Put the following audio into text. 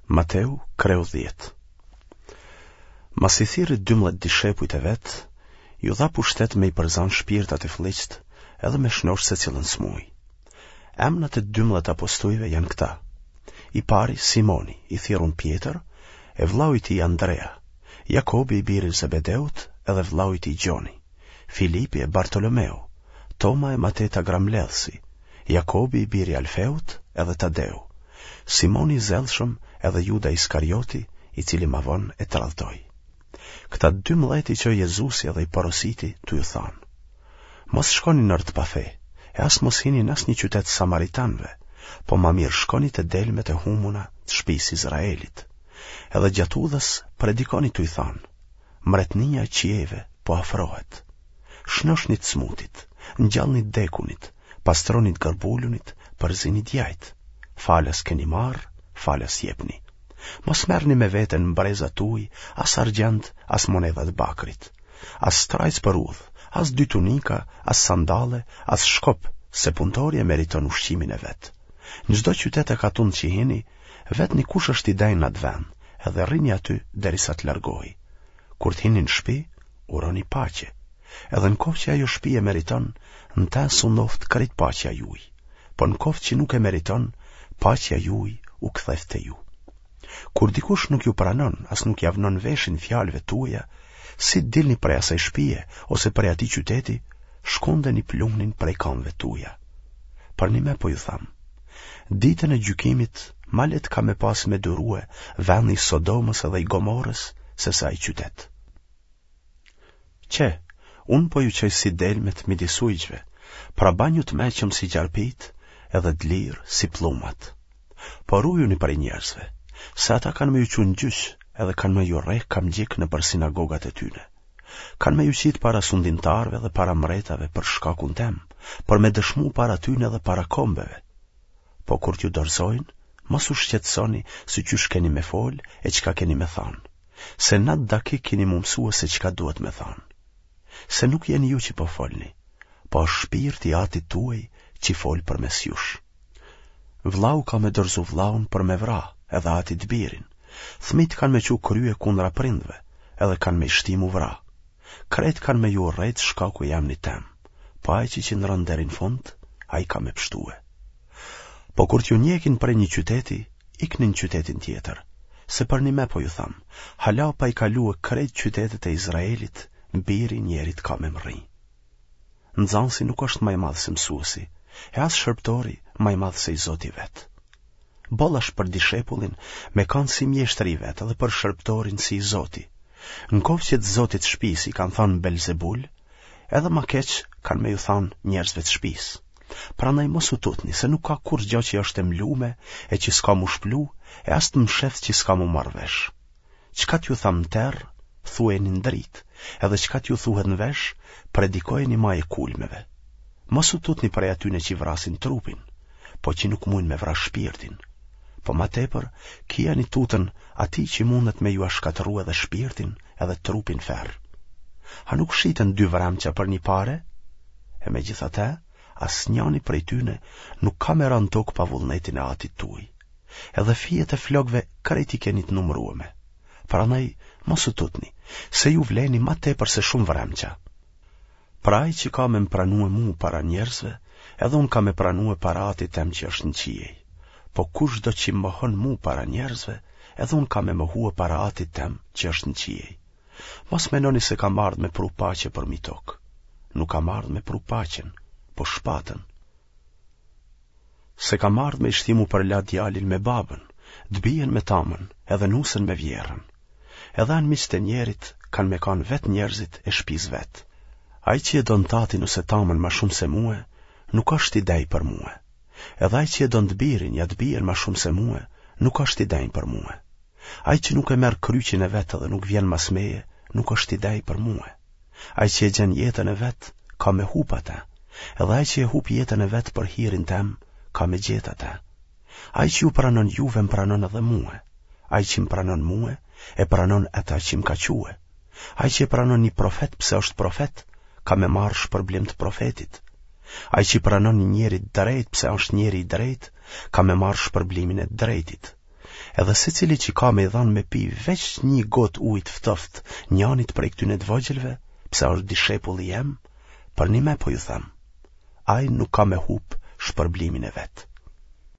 Mateu 13. Mas I thirrë 12 dishepujt e vet, ju dha pushtet me I përzan shpirtat e fëlliqt edhe me shnosh secilën smuj. Emrat e 12 apostujve janë këta: I pari Simoni, I thirrun Pjetër, e vllau I tij Andrea, Jakobi I biri Zebedeut edhe vllau I tij Gjoni, Filipi e Bartolomeu, Toma e Mateta Gramledhsi, Jakobi I biri Alfeut edhe Tadeu, Simoni I Zellshëm edhe Juda Iskarioti, I cili ma vonë e tradhtoi. Këta 12 që Jezusi edhe I porositi tu ju thanë: mos shkoni nërt pa fe, e as mos hini në asnjë qytet samaritanëve, po ma mirë shkoni te delmet e humuna të shtëpisë Izraelit. Edhe gjatë udhës predikoni tu I thanë: mretnia e qiejve po afrohet. Shnoshni të smutit, ngjallni të dekunit, pastroni të gërbulunit, përzini djajt. Falas keni marrë, falas jepni. Mos merrni me veten mbreza tuaj, as argjend, as monedha të bakrit, as strajc për udhë, as dy tunika, as sandale, as shkop, se punëtori e meriton ushqimin e vet. Në çdo qytet e katun që hini, vetni kush është I dajnë atë vend, edhe rrini aty derisa të largohi. Kur të hini në shtëpi, uroni paqe. Edhe në kohë që ajo shtëpi e meriton, në ta sundoft krejt paqja juaj. Po në kohë që nuk e meriton, paqja juaj u kthef te ju. Kur dikush nuk ju pranon, as nuk javnon veshin fjalëve tuaja, si dilni prej asaj shtëpie ose prej atij qyteti, shkondeni plumnin prej këmbëve tuaja. Për një me po ju tham, ditën e gjykimit ma let ka me pas me durue vendi I Sodomës edhe I Gomorës se sa I qytet. Unë po ju qoj si delmet midis ujqve, pra banju të meqëm si gjarpit edhe dlirë si plumat. Por ujuni për I njerëzve, se ata kanë me ju qunë gjysh edhe kanë me ju rreh kam gjik në për sinagogat e tyne. Kanë me ju qitë para sundimtarve dhe para mretave për shkakun tem, për me dëshmu para tyne dhe para kombeve. Po kur t'ju dorëzojnë, mos u shqetësoni si qysh keni me fol e qka keni me thanë, se natë dakik keni mu mësua se qka duhet me thanë. Se nuk jeni ju që po folni, po shpirti atit tuaj që fol për mes jush. Vllau ka me dorëzu vlaun për me vra, edhe atit birin. Thmit kanë me qu krye kundra prindve, edhe kanë me shtimu vra. Kret kanë me ju rrejt shkaku jam një tem, po aj që ndron derin fund, aj ka me pshtue. Po kur t'ju njekin për një qyteti, iknin qytetin tjetër, se për një me po ju tham, hala pa I kalue krejt qytetet e Izraelit, biri njerit ka me mri. Nxansi nuk është maj madh se mësuesi, e as shërptori maj madh se I Zoti vet. Bollash për dishepullin me kanë si mjeshtri vet edhe për shërptorin si I Zoti. Në kohë që të Zotit shtëpis I kanë thënë Belzebul, edhe ma keq kanë me ju thënë njerëzve të shtëpis. Prandaj mos u tutni, se nuk ka kur gjë që është e mlume e që s'ka mu shplu, e as të mshef që s'ka mu marrë vesh. Çka t'ju tham në terr, thueni në dritë, edhe çka t'ju thuhet në vesh, predikojeni ma e kulmeve. Mos u tutni prej atyne që vrasin trupin, po që nuk mujnë me vra shpirtin. Po ma tepër, kijani tutën ati që mundet me ju ashkatëru edhe shpirtin edhe trupin ferë. A nuk shiten 2 vramqa për një pare? E me gjithate, as njani prej tyne nuk ka me ranë tokë pa vullnetin e atit tuj. Edhe fijet e flokve krejti keni të numrueme. Prandaj, mos u tutni, se ju vleni ma tepër se shumë vramqa. Pra ai që ka me pranue mu para njerëzve, edhe unë ka me pranue para atit tem që është në qiej. Po kush do që mohon mu para njerëzve, edhe unë ka me mohue para atit tem që është në qiej. Mos menoni se kam ardhë me pru paqe për mi tokë. Nuk kam ardhë me pru paqen, po shpatën. Se kam ardhë me ishtimu për la djalin me babën, dbijen me tamën, edhe nusën me vjerën. Edhe anë miqtë e njerit kanë me kanë vet njerëzit e shpiz vet. Ai që e don tatin ose tamën ma shumë se mua, nuk është I dej për mua. Edhe ai që e don të birin ja të bijen ma shumë se mua, nuk është I dej për mua. Ai që nuk e merr kryqin e vet edhe nuk vjen mas meje, nuk është I dej për mua. Ai që e gjen jetën e vet, ka me hup ata. Edhe ai që e hup jetën e vet për hirin tem, ka me gjet ata. Ai që ju pranon juve më pranon edhe mua. Ai që më pranon mua, e pranon ata që më ka quë. Ai që e pranon një profet pse është profet, ka me marrë shpërblim të profetit. Ai që pranon një njeri drejt pse është njeri I drejt, ka me marrë shpërblimin e drejtit. edhe secili që ka me dhanë me pi veç një got ujë të ftoft njanit prej këtyne të vogjelve, pse është dishepulli jem, për një me po ju them, ai nuk ka me hup shpërblimin e vet.